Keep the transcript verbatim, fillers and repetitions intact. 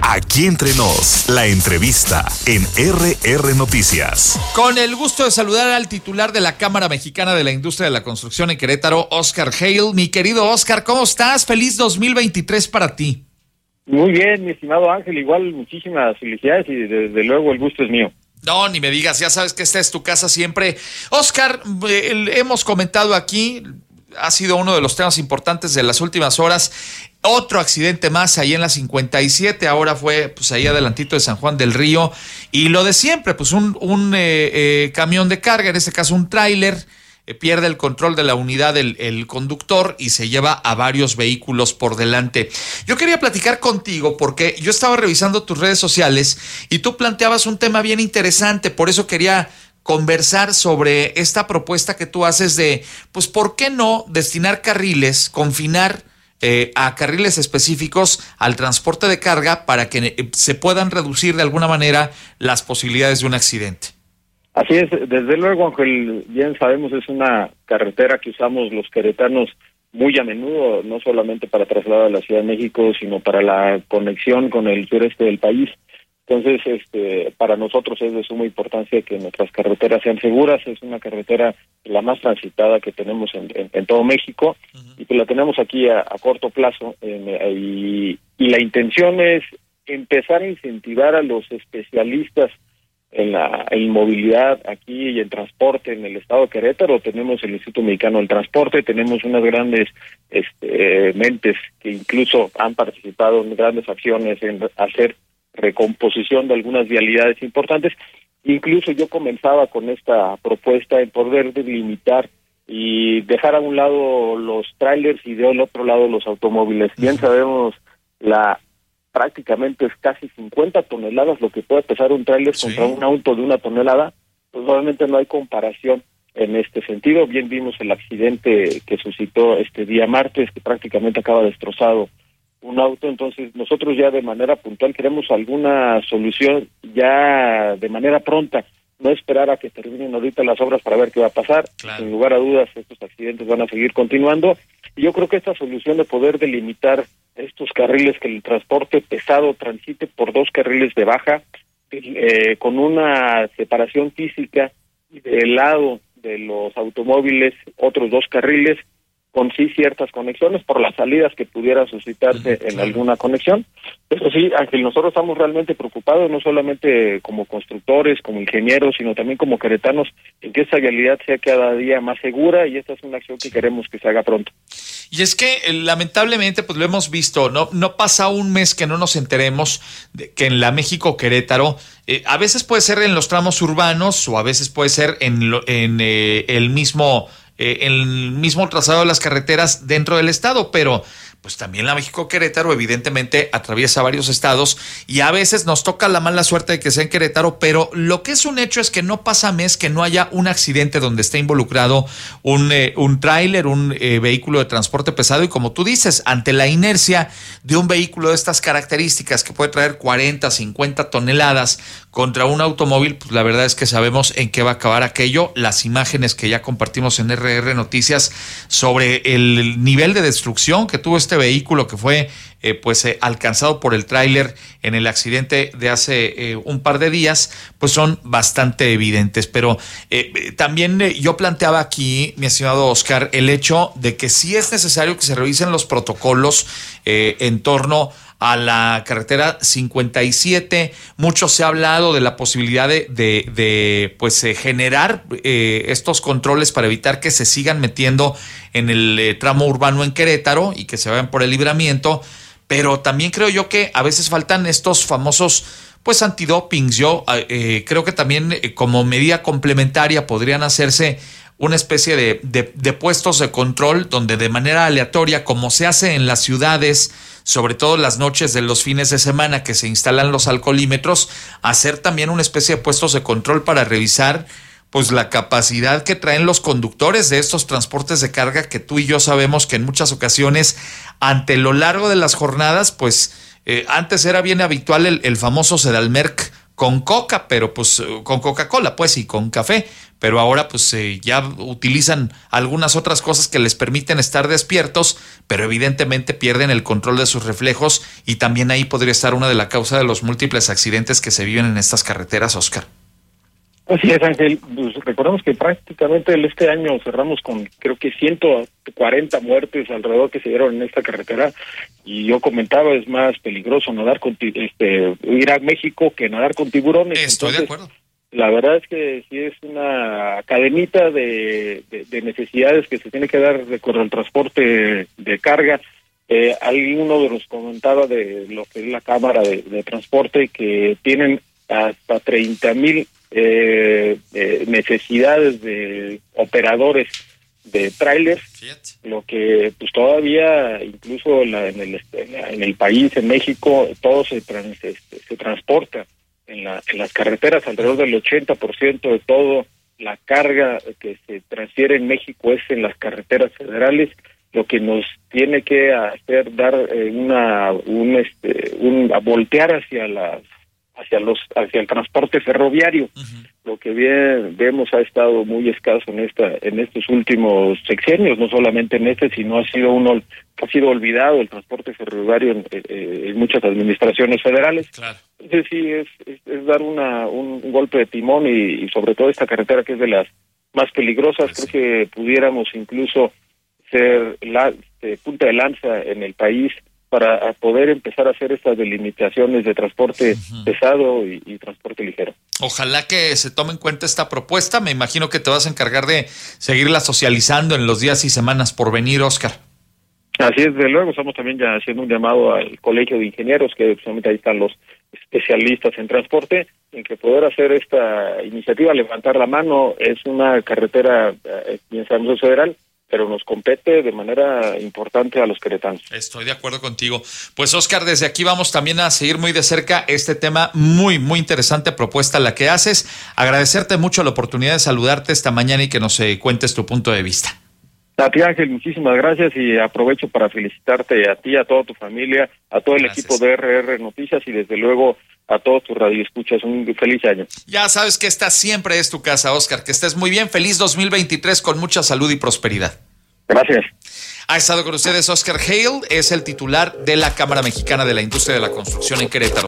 Aquí entre nos, la entrevista en R R Noticias. Con el gusto de saludar al titular de la Cámara Mexicana de la Industria de la Construcción en Querétaro, Oscar Hale. Mi querido Oscar, ¿cómo estás? Feliz dos mil veintitrés para ti. Muy bien, mi estimado Ángel, igual muchísimas felicidades y desde luego el gusto es mío. No, ni me digas, ya sabes que esta es tu casa siempre. Oscar, eh, hemos comentado aquí, ha sido uno de los temas importantes de las últimas horas. Otro accidente más ahí en la cincuenta y siete, ahora fue pues ahí adelantito de San Juan del Río. Y lo de siempre, pues un, un eh, eh, camión de carga, en este caso un tráiler, eh, pierde el control de la unidad el, el conductor y se lleva a varios vehículos por delante. Yo quería platicar contigo porque yo estaba revisando tus redes sociales y tú planteabas un tema bien interesante, por eso quería conversar sobre esta propuesta que tú haces de, pues, ¿por qué no destinar carriles, confinar eh, a carriles específicos al transporte de carga para que eh, se puedan reducir de alguna manera las posibilidades de un accidente? Así es, desde luego, Ángel, bien sabemos, es una carretera que usamos los queretanos muy a menudo, no solamente para trasladar a la Ciudad de México, sino para la conexión con el sureste del país. Entonces, este, para nosotros es de suma importancia que nuestras carreteras sean seguras. Es una carretera la más transitada que tenemos en, en, en todo México, uh-huh. y que la tenemos aquí a, a corto plazo. Eh, y, y la intención es empezar a incentivar a los especialistas en la en movilidad aquí y en transporte en el estado de Querétaro. Tenemos el Instituto Mexicano del Transporte, tenemos unas grandes este, mentes que incluso han participado en grandes acciones en hacer recomposición de algunas vialidades importantes. Incluso yo comenzaba con esta propuesta en poder delimitar y dejar a un lado los trailers y del otro lado los automóviles. Bien sabemos, la prácticamente es casi cincuenta toneladas lo que puede pesar un tráiler, sí, contra un auto de una tonelada. Pues obviamente no hay comparación en este sentido. Bien vimos el accidente que suscitó este día martes, que prácticamente acaba destrozado un auto. Entonces nosotros ya de manera puntual queremos alguna solución ya de manera pronta, no esperar a que terminen ahorita las obras para ver qué va a pasar. Claro. Sin lugar a dudas estos accidentes van a seguir continuando, y yo creo que esta solución de poder delimitar estos carriles, que el transporte pesado transite por dos carriles de baja, eh, con una separación física del lado de los automóviles, otros dos carriles, con sí ciertas conexiones por las salidas que pudiera suscitarse uh-huh, en claro. alguna conexión. Eso sí, Ángel, nosotros estamos realmente preocupados, no solamente como constructores, como ingenieros, sino también como queretanos, en que esta vialidad sea cada día más segura, y esta es una acción que queremos que se haga pronto. Y es que lamentablemente, pues lo hemos visto, no no pasa un mes que no nos enteremos de que en la México Querétaro, eh, a veces puede ser en los tramos urbanos o a veces puede ser en, lo, en eh, el mismo... Eh, el mismo trazado de las carreteras dentro del estado, pero pues también la México Querétaro evidentemente atraviesa varios estados y a veces nos toca la mala suerte de que sea en Querétaro, pero lo que es un hecho es que no pasa mes que no haya un accidente donde esté involucrado un, eh, un tráiler, un eh, vehículo de transporte pesado, y como tú dices, ante la inercia de un vehículo de estas características que puede traer cuarenta, cincuenta toneladas contra un automóvil, pues la verdad es que sabemos en qué va a acabar aquello. Las imágenes que ya compartimos en R R Noticias sobre el nivel de destrucción que tuvo este vehículo que fue eh, pues eh, alcanzado por el tráiler en el accidente de hace eh, un par de días, pues son bastante evidentes. Pero eh, también eh, yo planteaba aquí, mi estimado Oscar, el hecho de que sí es necesario que se revisen los protocolos eh, en torno a la carretera cincuenta y siete. Mucho se ha hablado de la posibilidad de, de, de pues eh, generar eh, estos controles para evitar que se sigan metiendo en el eh, tramo urbano en Querétaro y que se vayan por el libramiento, pero también creo yo que a veces faltan estos famosos pues antidopings. Yo eh, creo que también eh, como medida complementaria podrían hacerse una especie de, de, de puestos de control donde de manera aleatoria, como se hace en las ciudades, sobre todo las noches de los fines de semana que se instalan los alcoholímetros, hacer también una especie de puestos de control para revisar pues la capacidad que traen los conductores de estos transportes de carga, que tú y yo sabemos que en muchas ocasiones ante lo largo de las jornadas, pues eh, antes era bien habitual el, el famoso Sedalmerc con coca, pero pues con Coca-Cola, pues, y con café. Pero ahora pues eh, ya utilizan algunas otras cosas que les permiten estar despiertos, pero evidentemente pierden el control de sus reflejos, y también ahí podría estar una de las causas de los múltiples accidentes que se viven en estas carreteras, Oscar. Así es, Ángel. Pues recordemos que prácticamente este año cerramos con creo que ciento cuarenta muertes alrededor que se dieron en esta carretera, y yo comentaba, es más peligroso nadar con este ir a México que nadar con tiburones. Estoy Entonces, de acuerdo. La verdad es que sí es una cadenita de, de, de necesidades que se tiene que dar con el transporte de carga. Eh, alguno de los comentaba de lo que es la Cámara de, de Transporte, que tienen hasta treinta mil eh, eh, necesidades de operadores de trailers, lo que pues todavía incluso en, la, en, el, en el país, en México, todo se, trans, se, se transporta en, la, en las carreteras. Alrededor del ochenta por ciento de todo la carga que se transfiere en México es en las carreteras federales, lo que nos tiene que hacer dar eh, una un este un a voltear hacia las hacia los hacia el transporte ferroviario. Uh-huh. Lo que bien vemos ha estado muy escaso en esta en estos últimos sexenios, no solamente en este, sino ha sido uno ha sido olvidado el transporte ferroviario en, eh, en muchas administraciones federales. Claro. Entonces sí es, es, es dar una un, un golpe de timón, y, y sobre todo esta carretera que es de las más peligrosas. Sí. Creo que pudiéramos incluso ser la eh, punta de lanza en el país para poder empezar a hacer estas delimitaciones de transporte uh-huh. pesado y, y transporte ligero. Ojalá que se tome en cuenta esta propuesta. Me imagino que te vas a encargar de seguirla socializando en los días y semanas por venir, Oscar. Así es, de luego estamos también ya haciendo un llamado al Colegio de Ingenieros, que precisamente ahí están los especialistas en transporte, en que poder hacer esta iniciativa, levantar la mano. Es una carretera, eh, bien sabemos, es federal, pero nos compete de manera importante a los queretanos. Estoy de acuerdo contigo. Pues, Oscar, desde aquí vamos también a seguir muy de cerca este tema. Muy, muy interesante propuesta la que haces. Agradecerte mucho la oportunidad de saludarte esta mañana y que nos eh, cuentes tu punto de vista. A ti, Ángel, muchísimas gracias, y aprovecho para felicitarte a ti, a toda tu familia, a todo el gracias. Equipo de R R Noticias, y desde luego a todos tus radioescuchas. Un feliz año. Ya sabes que esta siempre es tu casa, Oscar. Que estés muy bien. Feliz dos mil veintitrés con mucha salud y prosperidad. Gracias. Ha estado con ustedes Oscar Hale, es el titular de la Cámara Mexicana de la Industria de la Construcción en Querétaro.